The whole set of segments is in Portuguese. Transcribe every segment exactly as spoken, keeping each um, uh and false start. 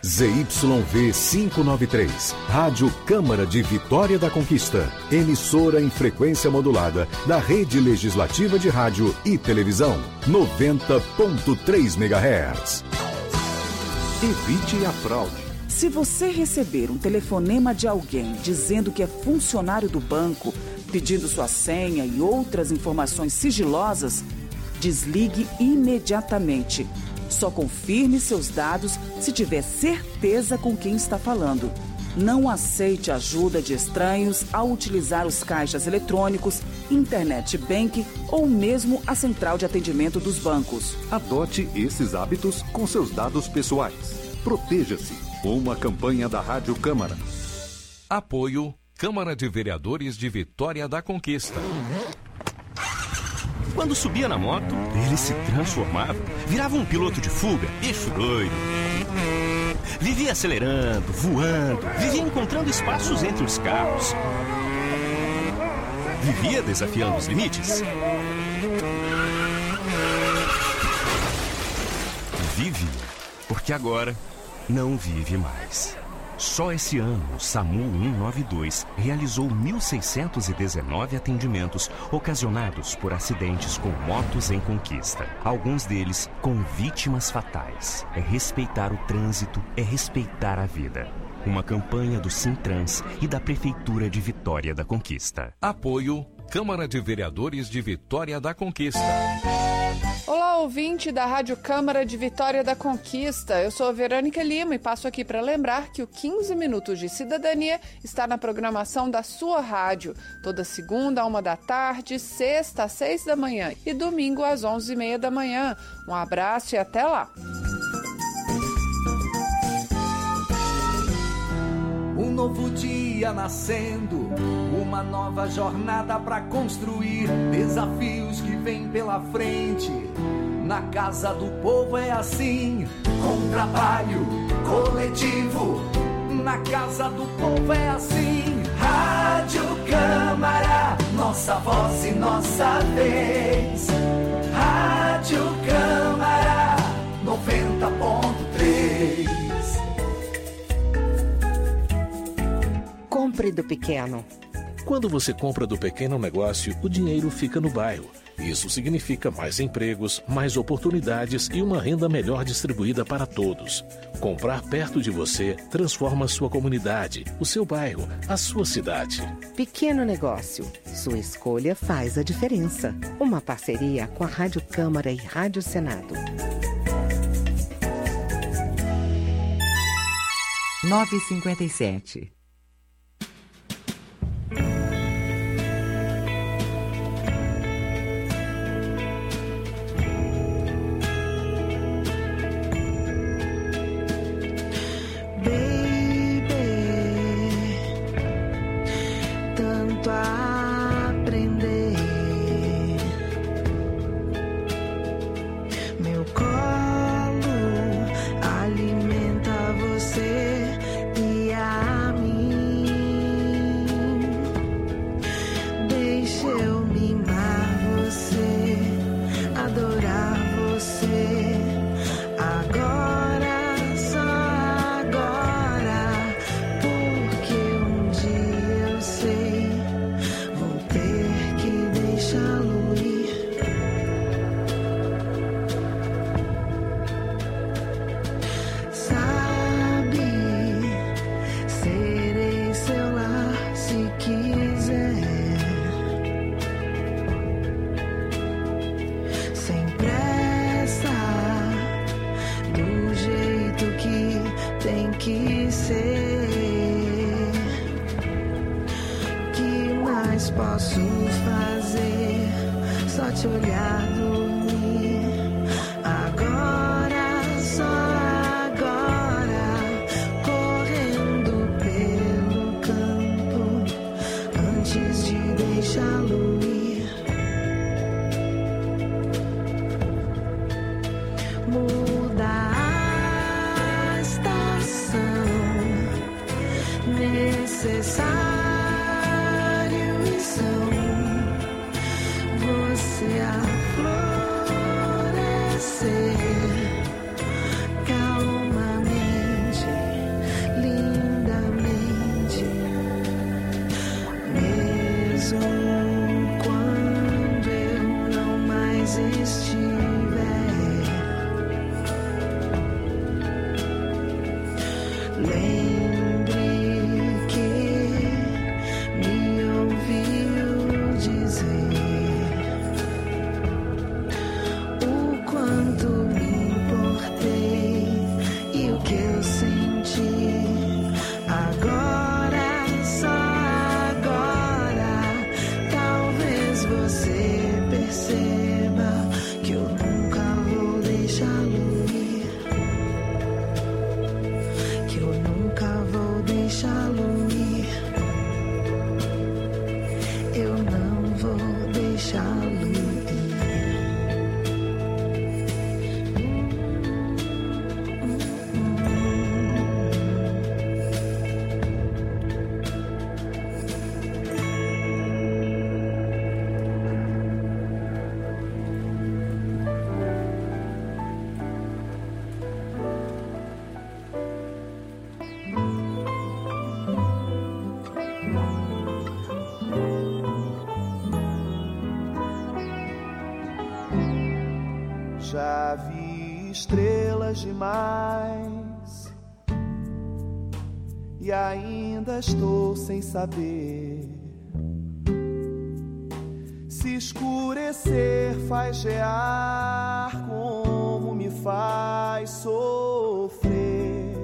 Z Y V quinhentos e noventa e três, Rádio Câmara de Vitória da Conquista, emissora em frequência modulada da Rede Legislativa de Rádio e Televisão, noventa ponto três megahertz. Evite a fraude. Se você receber um telefonema de alguém dizendo que é funcionário do banco, pedindo sua senha e outras informações sigilosas, desligue imediatamente. Só confirme seus dados se tiver certeza com quem está falando. Não aceite ajuda de estranhos ao utilizar os caixas eletrônicos, internet banking ou mesmo a central de atendimento dos bancos. Adote esses hábitos com seus dados pessoais. Proteja-se. Uma campanha da Rádio Câmara. Apoio Câmara de Vereadores de Vitória da Conquista. Quando subia na moto, ele se transformava, virava um piloto de fuga, bicho doido. Vivia acelerando, voando, vivia encontrando espaços entre os carros. Vivia desafiando os limites. Vive, porque agora não vive mais. Só esse ano, o SAMU cento e noventa e dois realizou mil seiscentos e dezenove atendimentos ocasionados por acidentes com motos em conquista. Alguns deles com vítimas fatais. É respeitar o trânsito, é respeitar a vida. Uma campanha do Sintrans e da Prefeitura de Vitória da Conquista. Apoio Câmara de Vereadores de Vitória da Conquista. Olá, ouvinte da Rádio Câmara de Vitória da Conquista. Eu sou a Verônica Lima e passo aqui para lembrar que o quinze Minutos de Cidadania está na programação da sua rádio. Toda segunda a uma da tarde, sexta às seis da manhã e domingo às onze e meia da manhã. Um abraço e até lá. Um novo dia nascendo, uma nova jornada pra construir, desafios que vêm pela frente. Na casa do povo é assim, com trabalho coletivo. Na casa do povo é assim. Rádio Câmara, nossa voz e nossa vez. Rádio Câmara, noventa ponto três. Compre do pequeno. Quando você compra do pequeno negócio, o dinheiro fica no bairro. Isso significa mais empregos, mais oportunidades e uma renda melhor distribuída para todos. Comprar perto de você transforma a sua comunidade, o seu bairro, a sua cidade. Pequeno negócio. Sua escolha faz a diferença. Uma parceria com a Rádio Câmara e Rádio Senado. nove e cinquenta e sete. Posso fazer só te olhar dormir. Agora, só agora, correndo pelo campo antes de deixá-lo ir. Muda a estação necessária. Você a Lembre que me ouviu dizer o quanto me importei e o que eu senti. Agora, só agora, talvez você perceba que eu nunca vou deixá-lo ir, que eu nunca vou deixá-lo ir, eu não vou deixá-lo ir. Já vi estrelas demais e ainda estou sem saber se escurecer faz gear como me faz sofrer.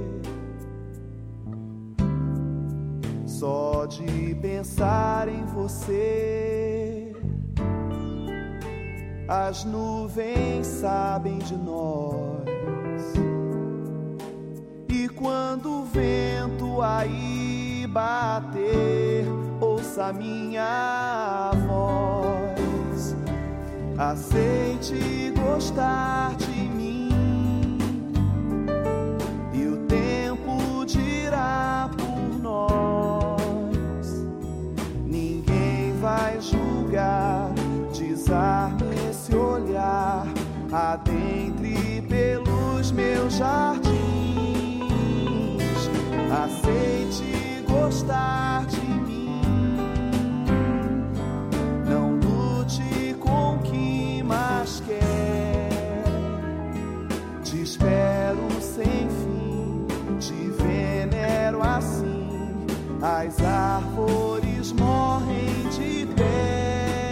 Só de pensar em você as nuvens sabem de nós, e quando o vento aí bater, ouça minha voz. Aceite gostar de mim, e o tempo dirá por nós. Ninguém vai julgar, desarme esse olhar, adentre pelos meus jardins. Aceite gostar de mim, não lute com o que mais quer. Te espero sem fim, te venero assim. As árvores morrem de pé.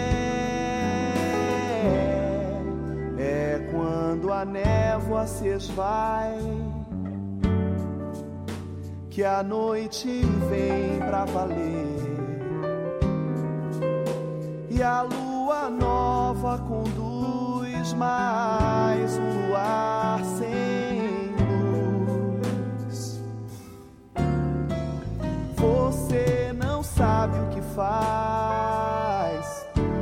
Quando a névoa se esvai, que a noite vem pra valer, e a lua nova conduz mais um luar sem luz. Você não sabe o que faz,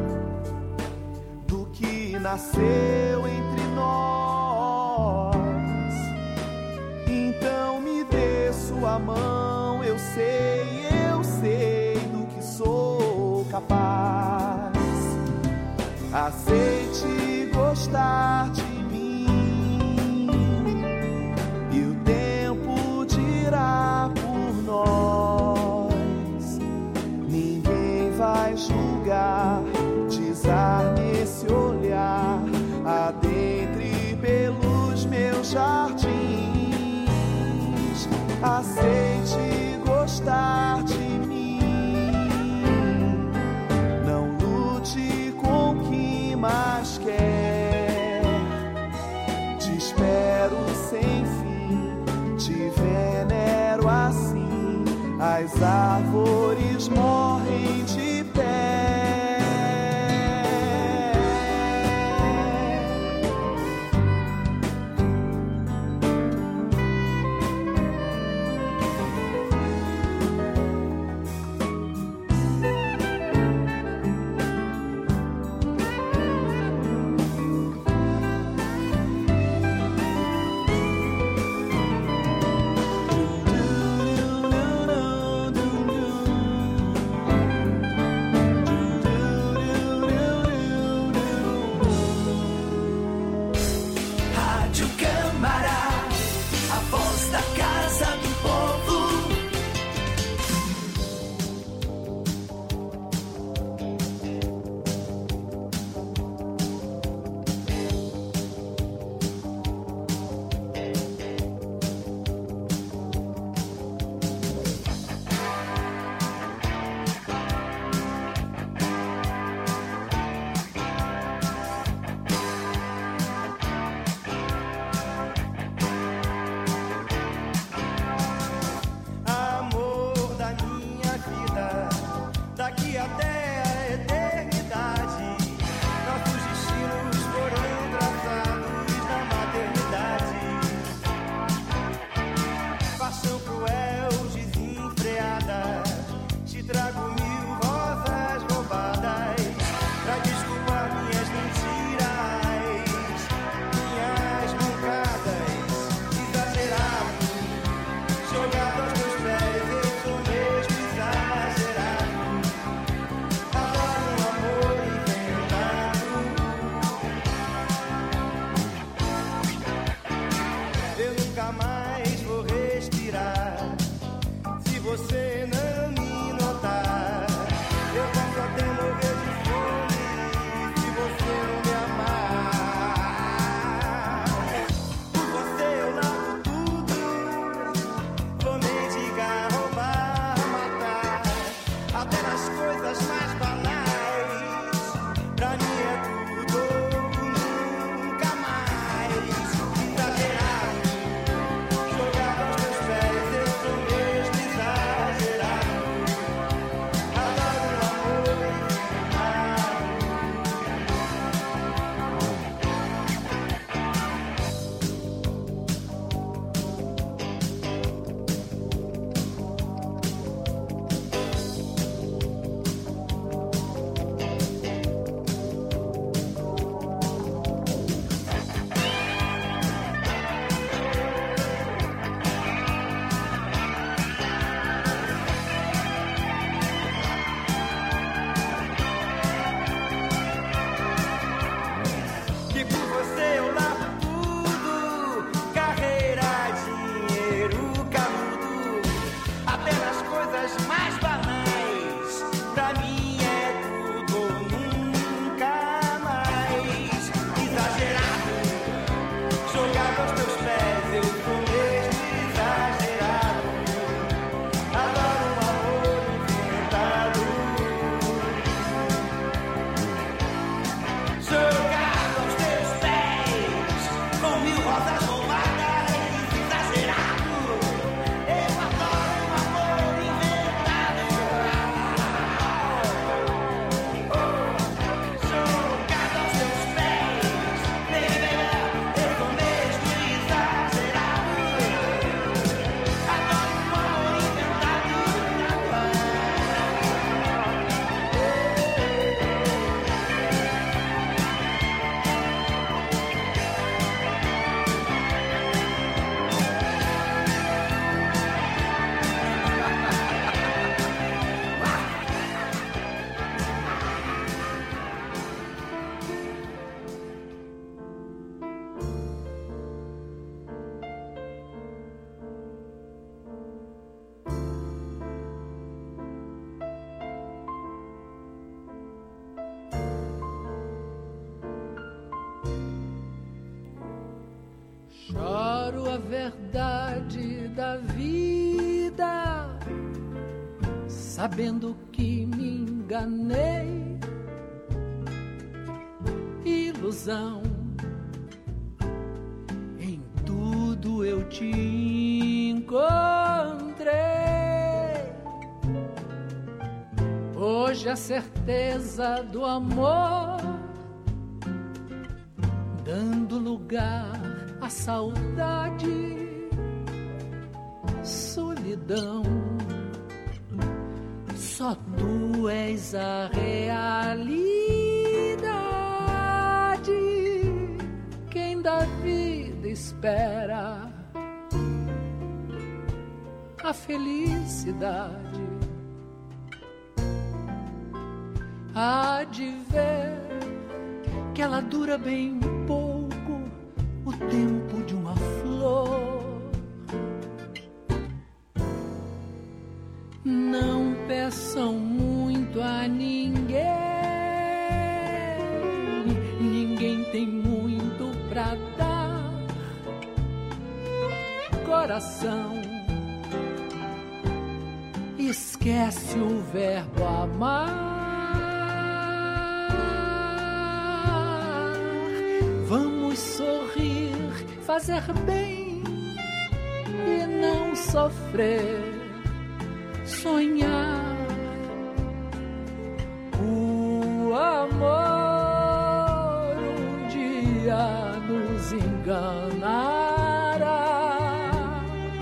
do que nasceu entre nós. Então me dê sua mão, eu sei, eu sei do que sou capaz. Aceite gostar de mim, e o tempo dirá por nós. Ninguém vai julgar, desarme esse olhar, adentre pelos meus jardins. Aceite gostar de mim, não lute com o que mais quer. Te espero sem fim, te venero assim. As árvores morrem de pé. verdade da vida, sabendo que me enganei. Ilusão, em tudo eu te encontrei. Hoje a certeza do amor, dando lugar à saudade, solidão. Só tu és a realidade. Quem da vida espera a felicidade, há de ver que ela dura bem pouco, o tempo de uma flor. Não peçam muito a ninguém, ninguém tem muito pra dar. Coração, esquece o verbo amar. Vamos sorrir, fazer bem e não sofrer. Sonhar, o amor um dia nos enganará.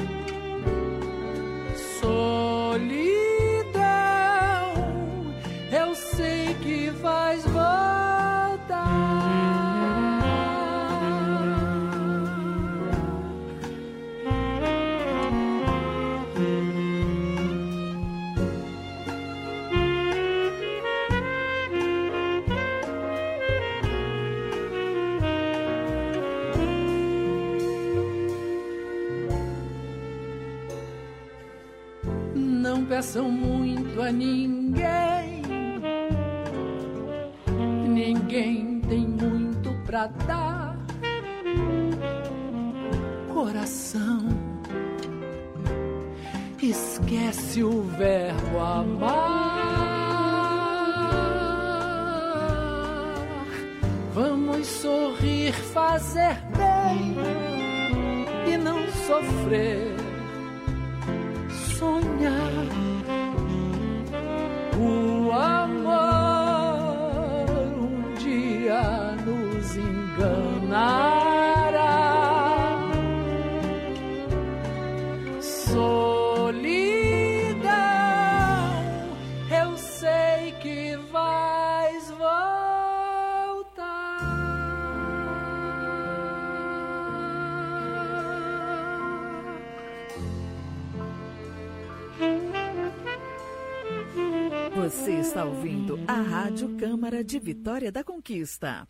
Solidão, eu sei que vais voltar. Não peçam muito a ninguém, ninguém tem muito pra dar. Coração, esquece o verbo amar. Vamos sorrir, fazer bem e não sofrer. Sonhar, o amor um dia nos enganará. Solidão, eu sei que vais voltar. Você está ouvindo a Rádio Câmara de Vitória da Conquista.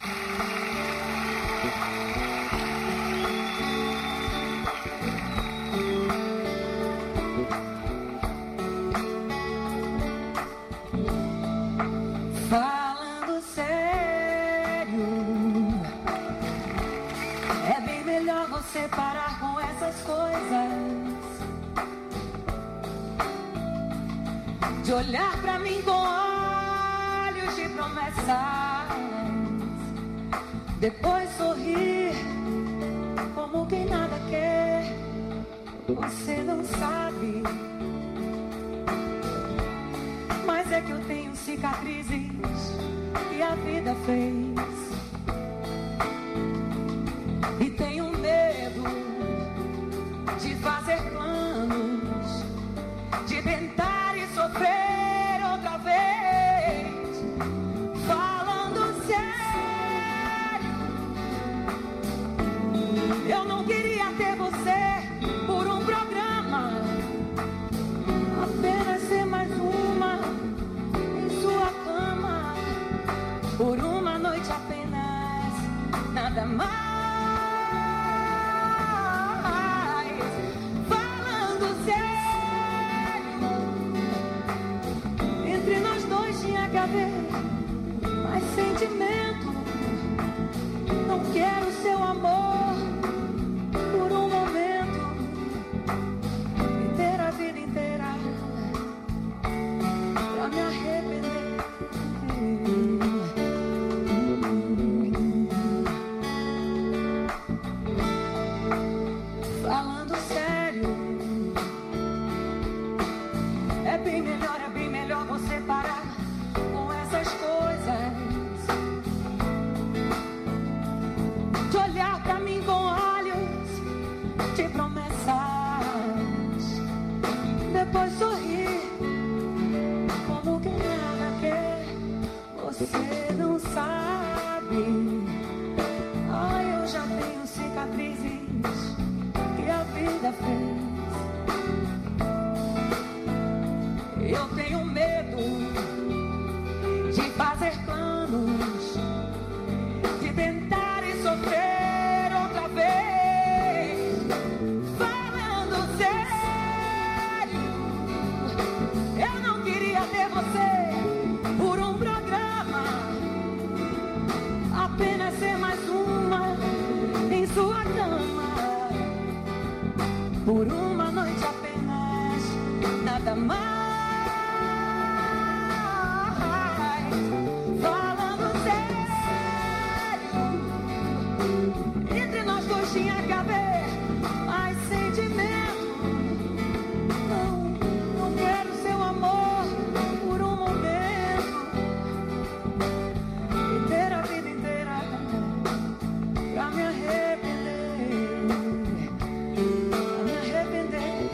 Falando sério, é bem melhor você parar com essas coisas. De olhar pra mim com olhos de promessas, depois sorrir como quem nada quer. Você não sabe, mas é que eu tenho cicatrizes que a vida fez. E tenho medo de fazer planos, de tentar sofrer outra vez. Falando sério, eu não queria ter você por um programa, apenas ser mais uma em sua cama, por uma noite apenas, nada mais. Falando nada mais. Falando sério, entre nós dois tinha que haver mais sentimento. Não, não quero seu amor por um momento. E ter a vida inteira pra me arrepender, pra me arrepender.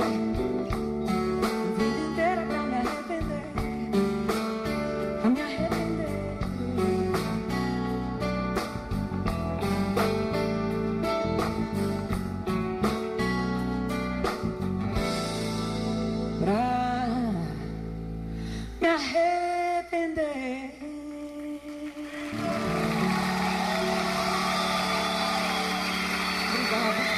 Vida inteira pra me arrepender, pra me arrepender. Pra me arrepender. Obrigada.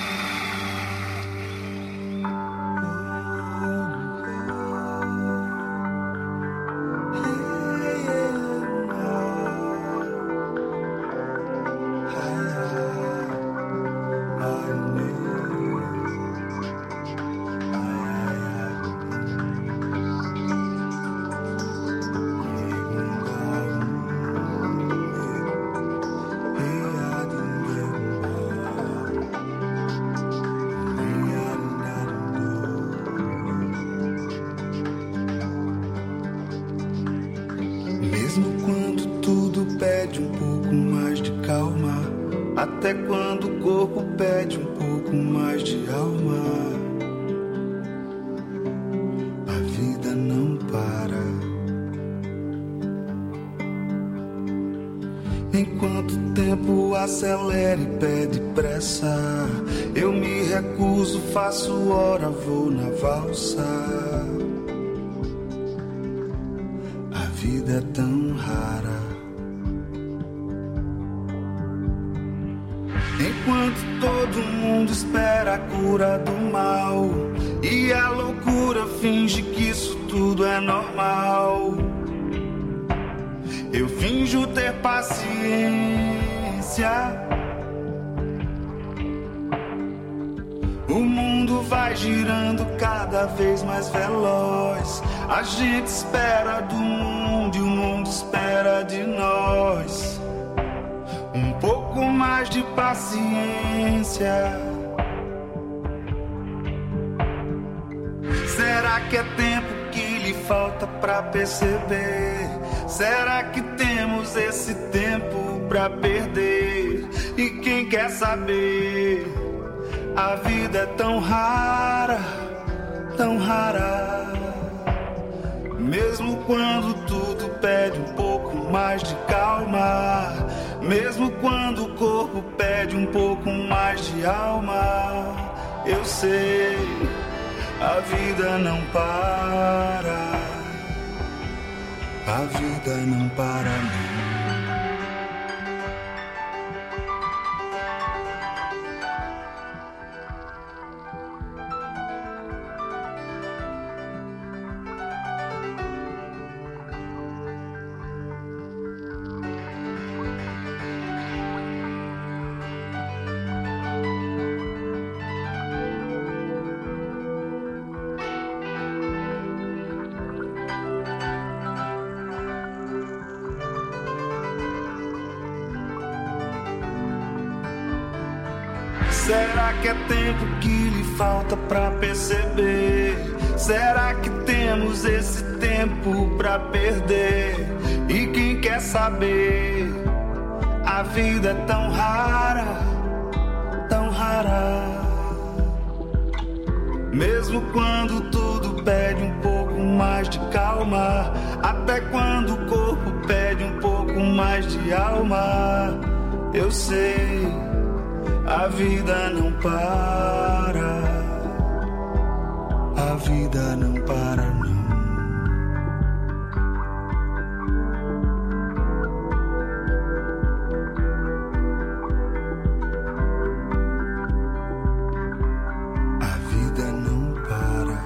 Mesmo quando tudo pede um pouco mais de calma, até quando o corpo pede um pouco mais de alma, a vida não para. Enquanto o tempo acelera e pede pressa, eu me recuso, faço hora, vou na valsa. A vida é tão rara. Enquanto todo mundo espera a cura do mal e a loucura finge que isso tudo é normal, eu finjo ter paciência. O mundo vai girando cada vez mais veloz. A gente espera do mundo e o mundo espera de nós. Um pouco mais de paciência. Será que é tempo que lhe falta pra perceber? Será que temos esse tempo pra perder? E quem quer saber? A vida é tão rara, tão rara. Mesmo quando tudo pede um pouco mais de calma, mesmo quando o corpo pede um pouco mais de alma, eu sei, a vida não para. A vida não para não. Será que é tempo que lhe falta pra perceber? Será que temos esse tempo pra perder? E quem quer saber? A vida é tão rara, tão rara. Mesmo quando tudo pede um pouco mais de calma, até quando o corpo pede um pouco mais de alma, eu sei, a vida não para. A vida não para não. A vida não para.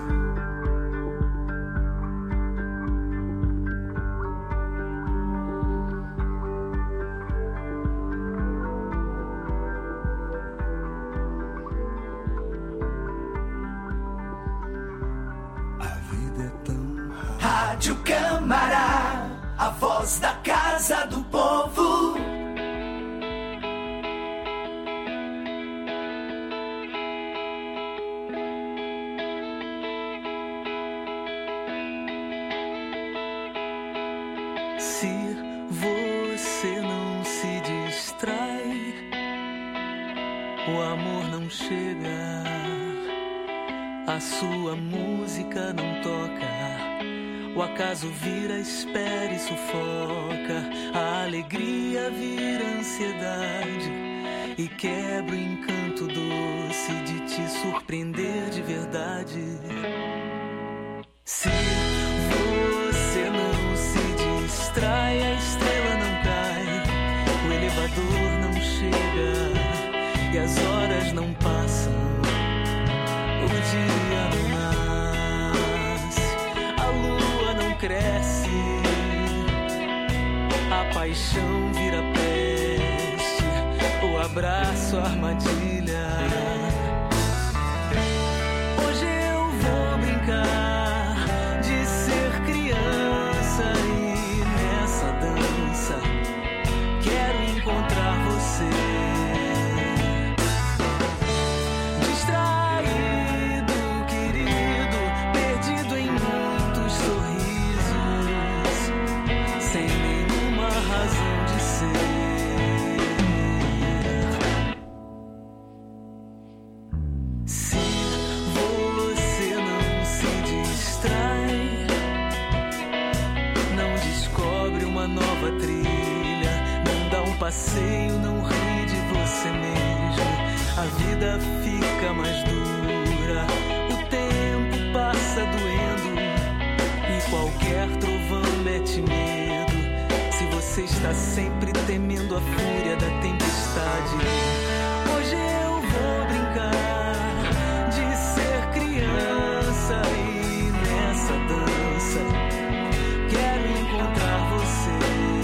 Rádio Câmara, a voz da Casa do Povo. Se você não se distrai, o amor não chega, a sua música não toca, o acaso vira, espera e sufoca, a alegria vira ansiedade e quebra o encanto doce de te surpreender de verdade. Se você não se distrai, a estrela não cai, o elevador não chega e as horas não passam, o dia não nasce, a lua não cresce, a paixão vira peste, o abraço armadilha. Hoje eu vou brincar de ser criança e nessa dança quero encontrar você. Passeio, não ri de você mesmo, a vida fica mais dura, o tempo passa doendo e qualquer trovão mete medo, se você está sempre temendo a fúria da tempestade. Hoje eu vou brincar de ser criança e nessa dança quero encontrar você.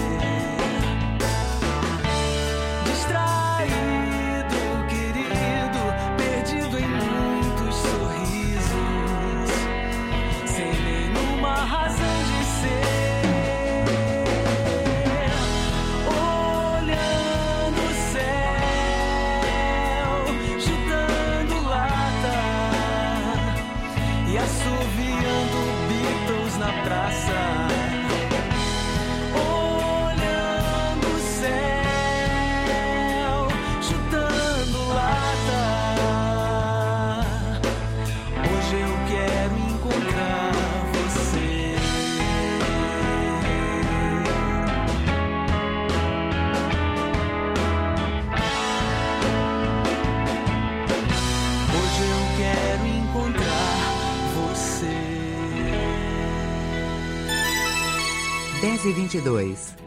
dez e vinte e dois.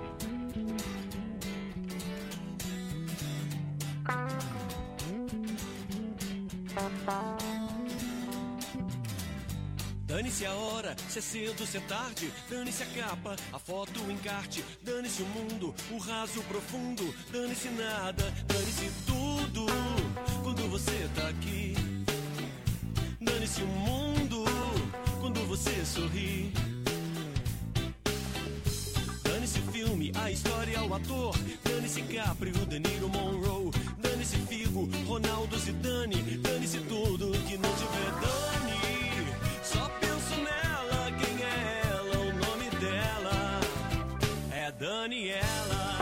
Dane-se a hora, se é cedo, se é tarde, dane-se a capa, a foto, o encarte, dane-se o mundo, o raso, o profundo, dane-se nada, dane-se tudo, quando você tá aqui. Dane-se o mundo, quando você sorri. Dane-se o filme, a história, o ator, dane-se Capri, o De Niro, Monroe, dane-se Figo, Ronaldo, Zidane, dane-se tudo que não tiver dane. Só penso nela, quem é ela, o nome dela é Daniela.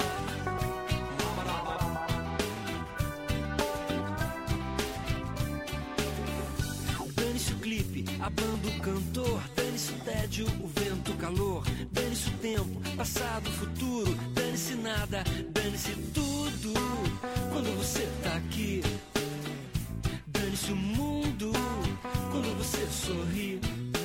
Dane-se o clipe, a banda, o cantor, dane-se o tédio, o vento, o calor, dane-se o tempo, passado, futuro, dane-se nada, dane-se tudo, quando você tá aqui. Dane-se o mundo, quando você sorri.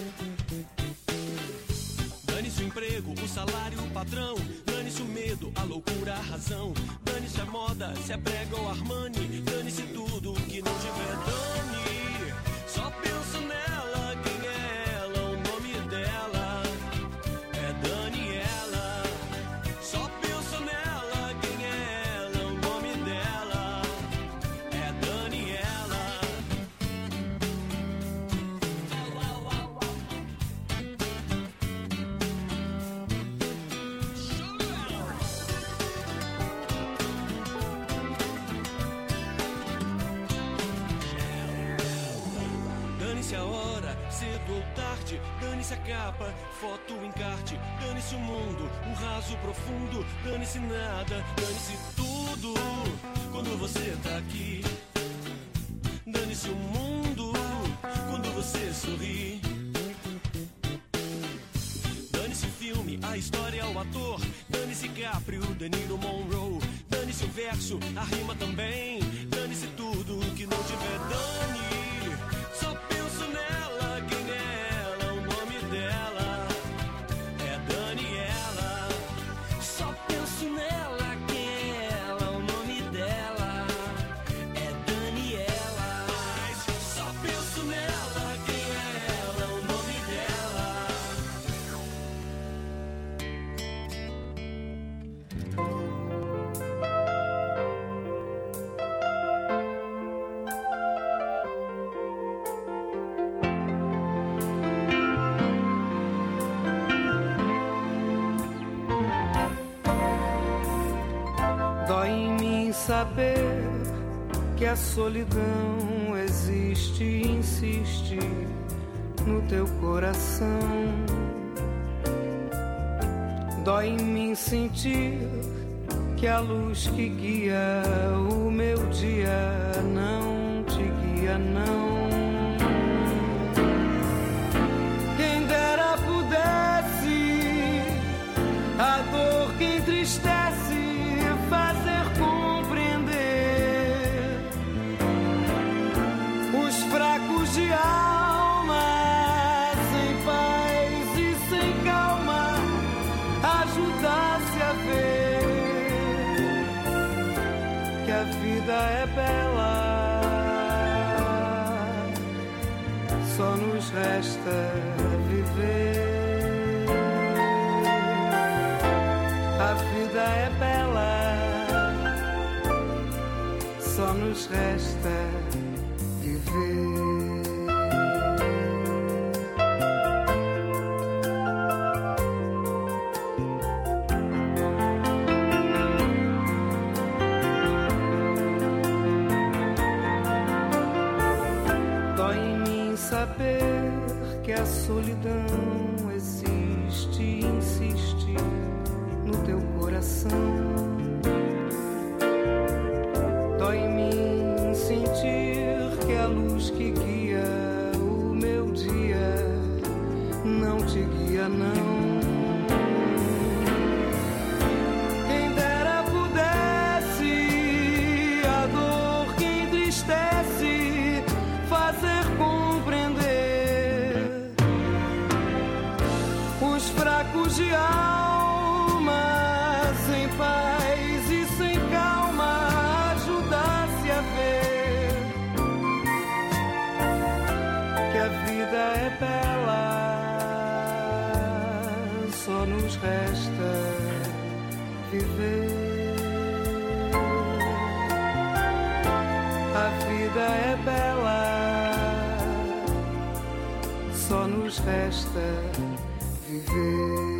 Dane-se o emprego, o salário, o patrão, dane-se o medo, a loucura, a razão, dane-se a moda, se é prega ou Armani, dane-se tudo que não tiver dane. Só penso nela, quem é ela, o nome dela é Daniela. Só penso nela, quem é ela, o nome dela é Daniela. Dane-se a hora, cedo ou tarde. Dane-se a capa, foto, encarte. Dane-se o mundo, o raso profundo. Dane-se nada, dane-se tudo. Quando você tá aqui. Dane-se o mundo, quando você sorri. Dane-se o filme, a história, o ator. Dane-se Caprio, De Niro, Monroe. Dane-se o verso, a rima também. Dane-se tudo que não tiver dane. Só penso nela, quem é ela, o nome dela é Daniela. Só penso nela, quem é ela, o nome dela é Daniela. Só penso nela, quem é ela, o nome dela. Dói em mim saber que a solidão existe e insiste no teu coração. Dói em mim sentir que a luz que guia o meu dia não te guia, não. Quem dera pudesse a dor que entristece fazer compreender os fracos de alma, sem paz e sem calma, ajudar-se a ver que a vida é bela, só nos resta viver. A vida é bela, só nos resta viver. Dói em mim saber que a solidão existe e insiste no teu coração. Dói em mim sentir que a luz que guia o meu dia não te guia, não. Quem dera pudesse a dor que entristece fazer compreender os fracos de alma, sem paz e sem calma, ajudar-se a ver que a vida é bela, só nos resta viver. A vida é bela, só nos resta viver.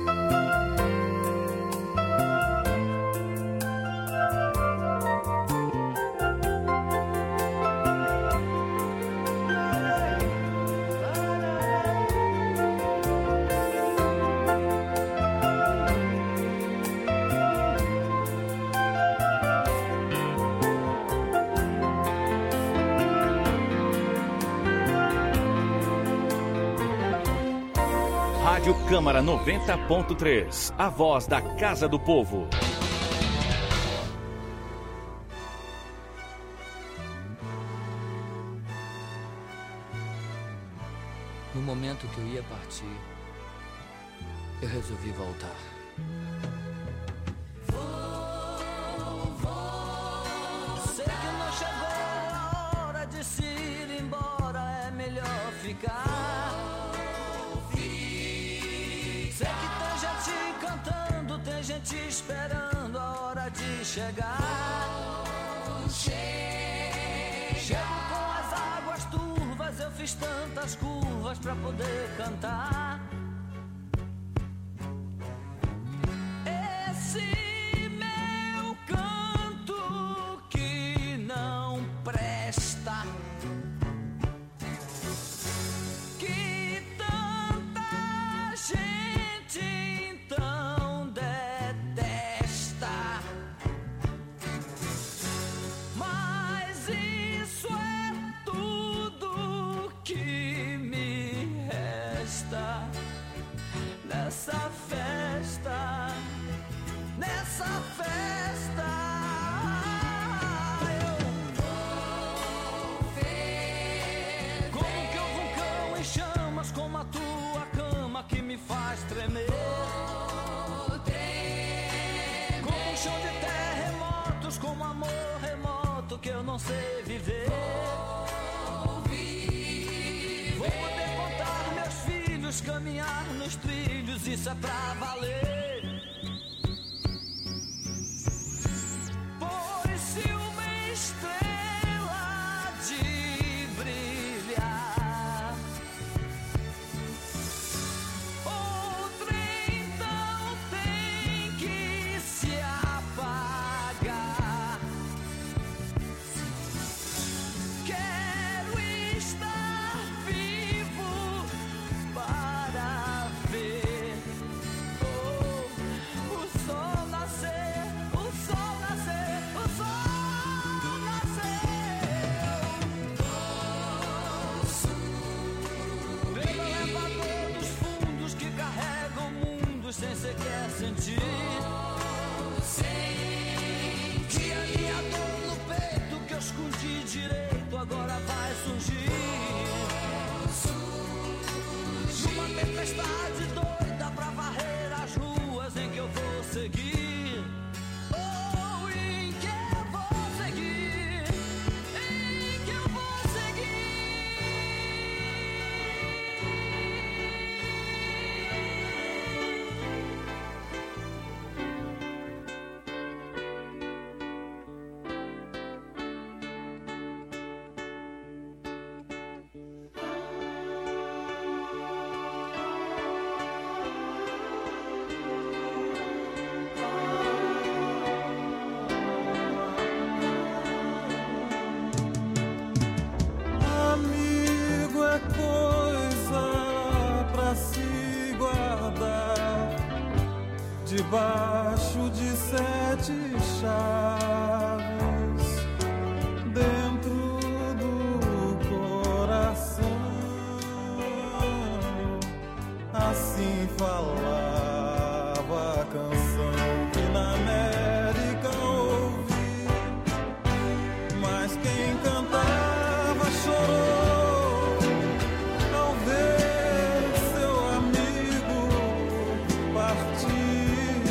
Rádio Câmara noventa ponto três, a voz da Casa do Povo. No momento que eu ia partir, eu resolvi voltar. Vou, vou. Sei que não chegou a hora de se ir embora, é melhor ficar. Sei que tem gente cantando, tem gente esperando a hora de chegar. Chego com as águas turvas, eu fiz tantas curvas pra poder cantar. Esse meu canto que não presta não sei viver. Vou viver. Vou poder contar meus filhos, caminhar nos trilhos, isso é pra valer. Pois se uma estrela de brilhar, outra então tem que se apagar. Quero estar vivo para ver oh, o sol nascer, o sol nascer, o sol nascer. Pelo elevador dos fundos que carregam mundos sem sequer sentir. Que a minha dor no peito que eu escondi direito agora vai surgir. Numa tempestade doida pra varrer as ruas em que eu vou seguir. Oh, em que eu vou seguir, em que eu vou Amigo é coisa pra se guardar debaixo de sete chaves dentro do coração. Assim falava a canção que na América ouvi, mas quem cantava chorou ao ver seu amigo partir.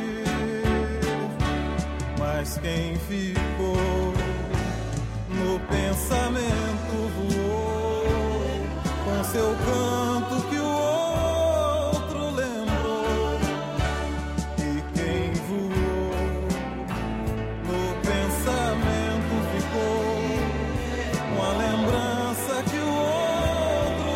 Mas quem ficou no pensamento voou com seu canto que o outro lembrou. E quem voou no pensamento ficou com a lembrança que o outro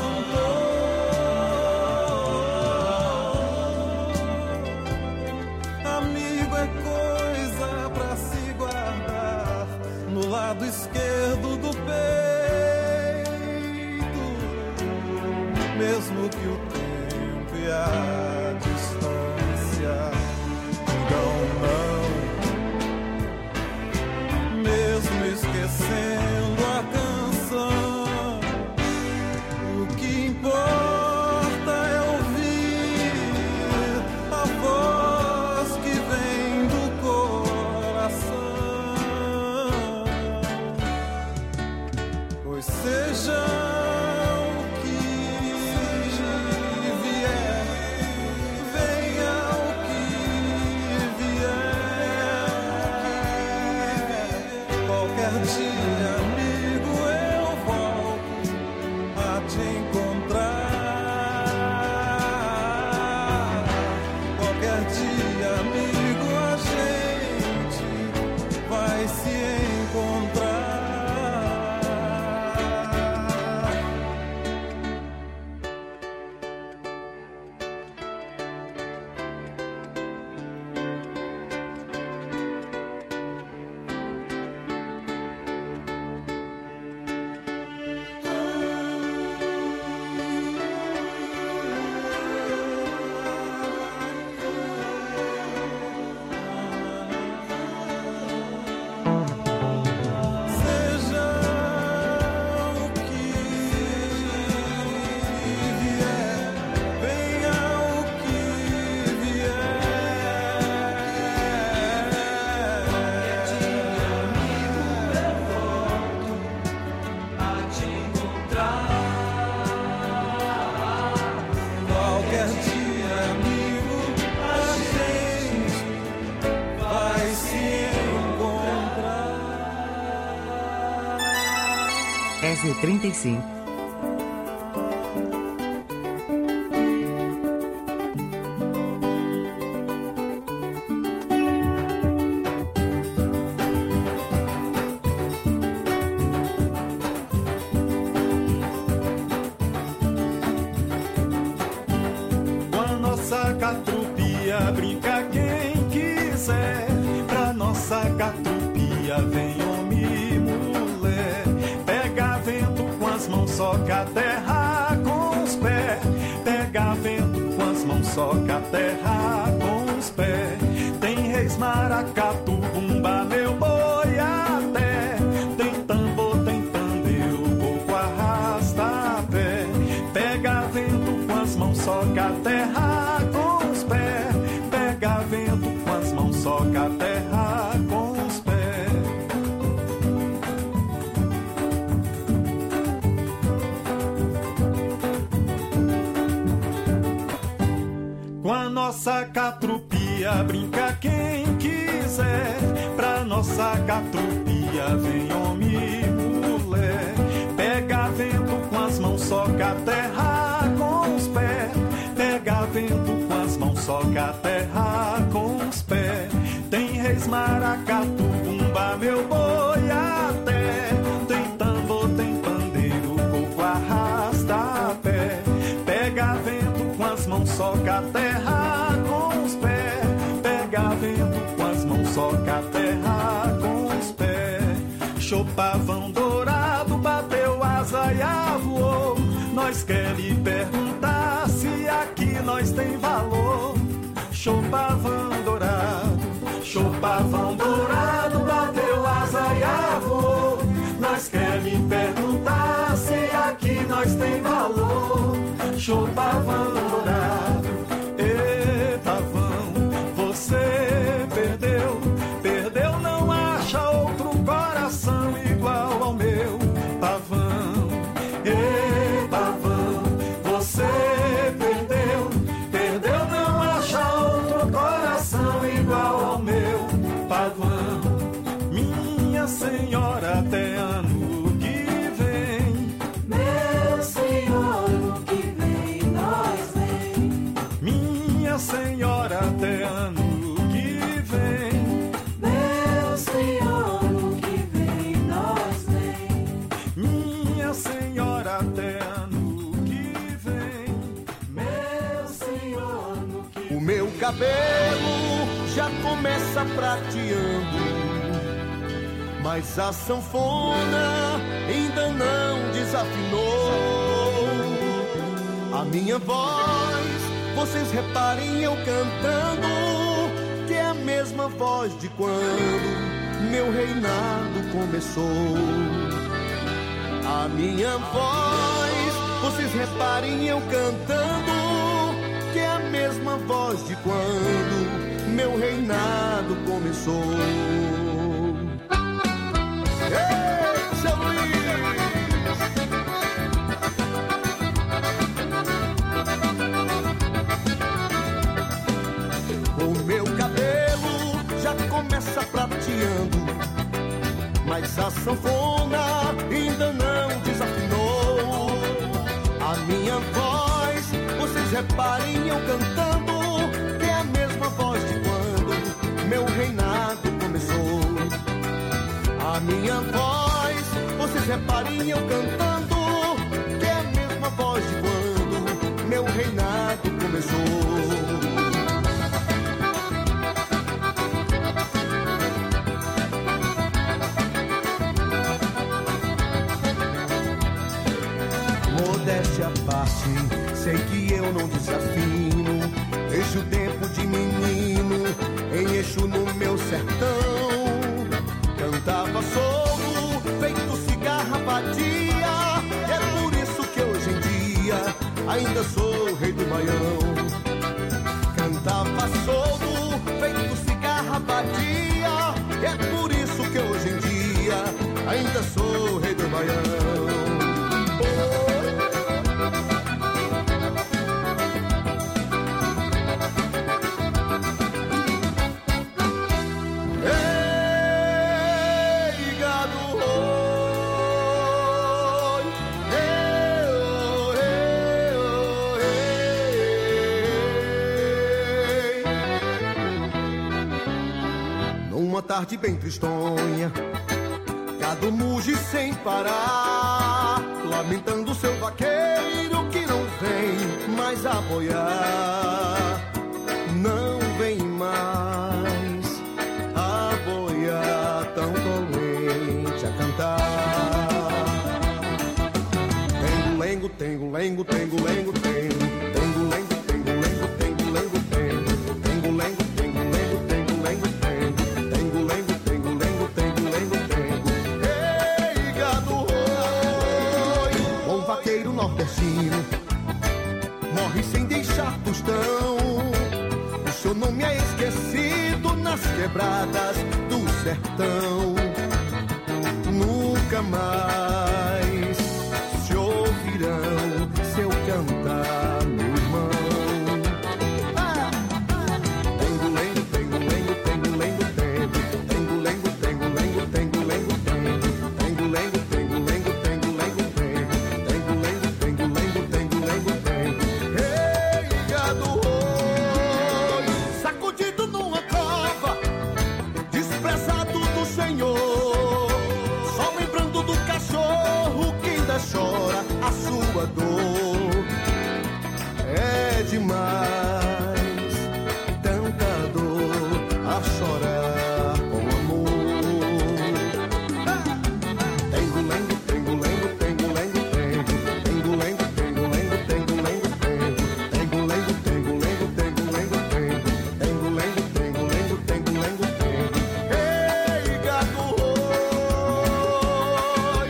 cantou. Amigo é coisa pra se guardar no lado esquerdo do peito, mesmo que o tempo e a distância digam não, mesmo esquecendo a canção. O que importa é ouvir a voz que vem do coração. Pois seja o que vier, venha o que vier. Qualquer dia, amigo, eu volto a te encontrar. Qualquer dia, amigo, a gente vai se encontrar. dez e trinta e cinco. Soca a terra com os pés, pega vento com as mãos, soca a terra com os pés. Tem reis maracatu, bumba, meu boi até. Tem tambor, tem pandeiro, pouco arrasta pé. Pega vento com as mãos, soca a terra com os pés. Pega vento com as mãos, soca a terra com os pés. Com a nossa catrupia brinca quem quiser. Pra nossa catrupia vem homem e mulher. Pega vento com as mãos, soca a terra com os pés. Pega vento com as mãos, soca a terra com os pés. Tem reis maracatu, bumba, meu boi até. Tem tambor, tem pandeiro, pouco arrasta pé. Pega vento com as mãos, soca a terra com os pés. Pega vento com as mãos, soca a terra com os pés. Chopavão dourado, bateu asa e avoou. Nós quer lhe perguntar se aqui nós tem valor. Chopavão dourado, chopavão dourado, bateu asa e avoou. Nós quer lhe perguntar se aqui nós tem valor. Chopavão dourado, e pavão, você perdeu, perdeu, não acha outro coração igual ao meu. Pavão, e pavão, você perdeu, perdeu, não acha outro coração igual ao meu. Pavão, minha senhora, até ano que vem. Meu senhor, ano que vem nós vem. Minha senhora, até ano que vem. Meu senhor, ano que vem nós vem. Minha senhora, até ano que vem. Meu senhor, ano que vem. O meu cabelo já começa prateando, mas a sanfona ainda não desafinou. A minha voz, vocês reparem eu cantando, que é a mesma voz de quando meu reinado começou. A minha voz, vocês reparem eu cantando, que é a mesma voz de quando meu reinado começou. Ei, seu Luiz! O meu cabelo já começa prateando, mas a sanfona ainda não desafinou. A minha voz, vocês reparem eu cantando, que é a mesma voz de quando meu reinado começou. A minha voz, vocês reparem eu cantando, que é a mesma voz de quando meu reinado começou. Modéstia à parte, sei que eu não desafino. Vejo o tempo de menino em Exu no meu sertão. Cantava solo, feito cigarra batia. É por isso que hoje em dia ainda sou rei do Baião. Cantava solo, feito cigarra batia. É por isso que hoje em dia ainda sou rei do Baião. tarde bem tristonha, gado muge sem parar, lamentando seu vaqueiro que não vem mais a boiar, não vem mais a boiar, tão dolente a cantar. Tengo, tengo, lengo, tengo, lengo, tengo, tengo, lengo, tengo, lengo, tengo, lengo, tengo, tengo, lengo, tengo, lengo, tengo, lengo, tengo, tengo, lengo, tengo, lengo, tengo, lengo, tengo. Ei, gado, oi, bom vaqueiro nordestino, morre sem deixar tostão. O seu nome é esquecido nas quebradas do sertão. Nunca mais se ouvirão seu cantar, meu irmão. Ah! Tengo, lengo, tengo, lengo, tengo, lengo, tengo, tengo, lengo, tengo, lengo, tengo, lengo, tengo, tengo, lengo, tengo, lengo, tengo, lengo, tengo, tengo, lengo, tengo, lengo, tengo, lengo, tengo. Ei, gado, oi, sacudido numa cova, desprezado do Senhor, só lembrando do cachorro que ainda chora a sua dor. É demais, tanta dor a chorar com amor. Ah! Tengo, lengo, tengo, lengo, tengo, lengo, tengo, tengo, lengo, tengo, lengo, tengo, lengo, tengo, tengo, lengo, tengo, lengo, tengo, lengo, tengo, tengo, lengo, tengo, lengo, tengo, lengo, tengo. Ei, gado, oi,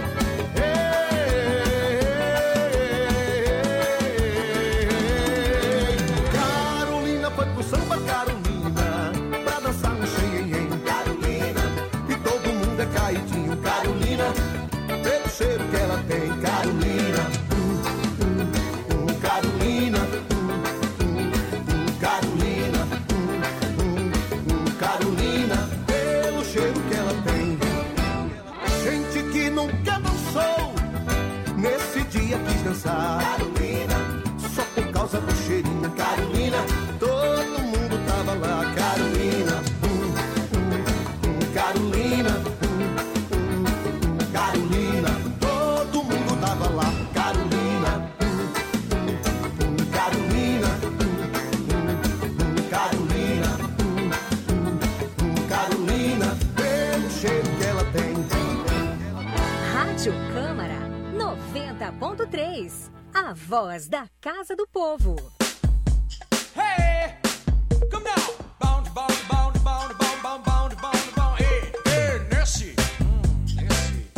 Carolina foi pro samba, Carolina, pra dançar no xenhenhen, Carolina, e todo mundo é caidinho, Carolina, pelo cheiro que ela tem, Carolina, hum, hum, hum, Carolina, hum, hum, hum, Carolina, hum, hum, hum, Carolina, pelo cheiro que ela tem. Gente que nunca dançou, nesse dia quis dançar, Carolina, só por causa do cheirinho, Carolina, todo mundo tava lá, Carolina, hum, hum, hum, Carolina, hum, hum, hum, Carolina, todo mundo tava lá, Carolina, hum, hum, hum, Carolina, hum, hum, hum, Carolina, hum, hum, hum, Carolina, pelo cheiro que ela tem. Rádio Câmara noventa ponto três, a voz da Casa do Povo. Hey, come now, bound, bound, bound, bound, bound, bound, bound, bound, bound. Hey, hey, Nessie, Nessie.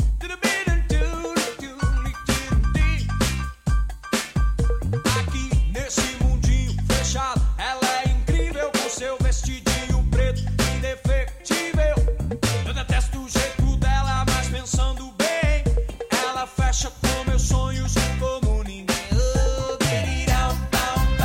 Aqui nesse mundinho fechado, ela é incrível com seu vestidinho preto indefectível. Eu detesto o jeito dela, mas pensando bem, ela fecha com meus sonhos como ninguém. Oh, baby, down, down,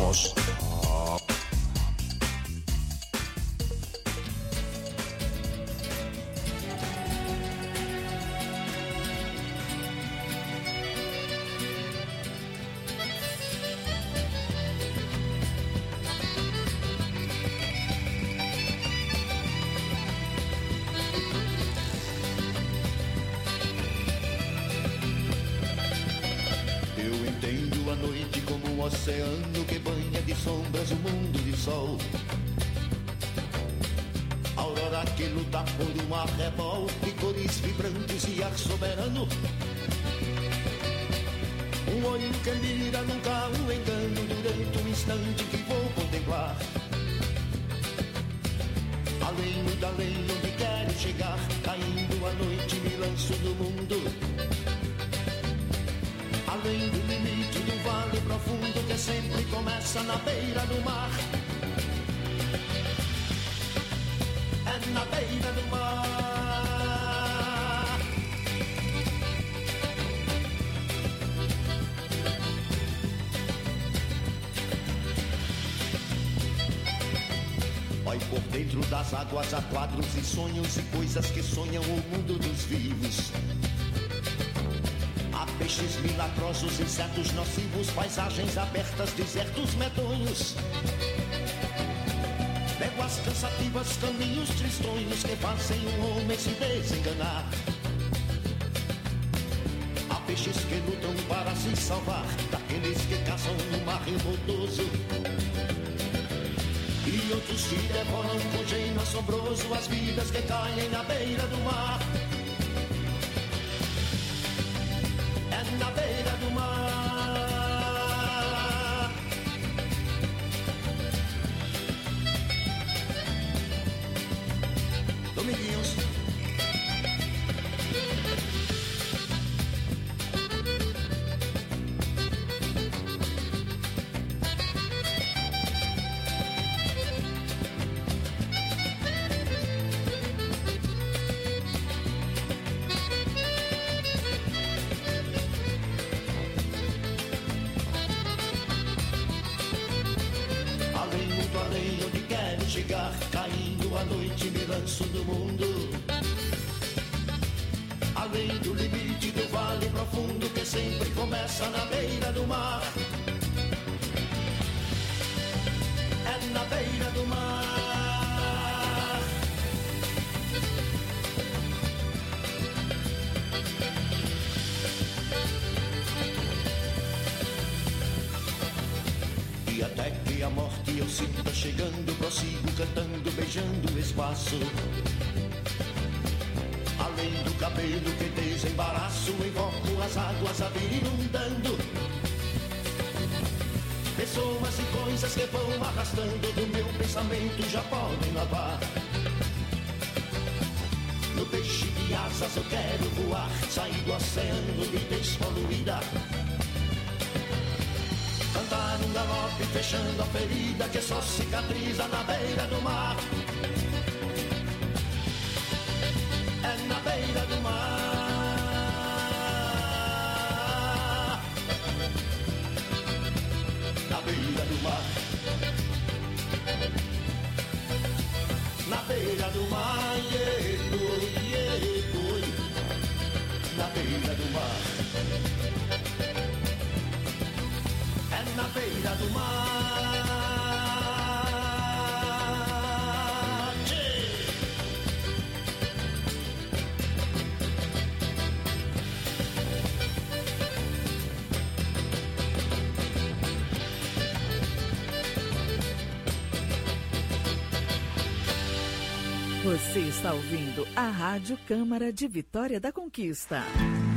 House. Oceano que banha de sombras o mundo de sol. Aurora que luta por um arrebol de cores vibrantes e ar soberano. Um olho que mira nunca um engano durante um instante que vou contemplar. Além, muito além onde quero chegar, caindo a noite me lanço do mundo. Além do limite do vale profundo que sempre começa na beira do mar. É na beira do mar. Vai por dentro das águas há quadros e sonhos e coisas que sonham o mundo dos vivos. Há peixes milagrosos, insetos nocivos, paisagens abertas, desertos medonhos. Léguas cansativas, caminhos tristonhos que fazem um homem se desenganar. Há peixes que lutam para se salvar daqueles que caçam no mar revoltoso. E outros que devoram com gênio assombroso as vidas que caem na beira do mar. Na beira do mar. Dominguinhos. Caindo a noite me lanço do mundo. Além do limite do vale profundo que sempre começa na beira do mar. É na beira do mar. E até que a morte eu sinta chegando, prossigo cantando, beijando o espaço. Além do cabelo que desembaraço, invoco as águas a vir inundando. Pessoas e coisas que vão arrastando do meu pensamento já podem lavar. No peixe de asas eu quero voar, sair do oceano de despoluída. Cantar um galope fechando a ferida que só cicatriza na beira do mar. É na beira do mar. Na beira do mar. Na beira do mar, yeah, oi, yeah, oi. Na beira do mar. Na beira do mar. Você está ouvindo a Rádio Câmara de Vitória da Conquista.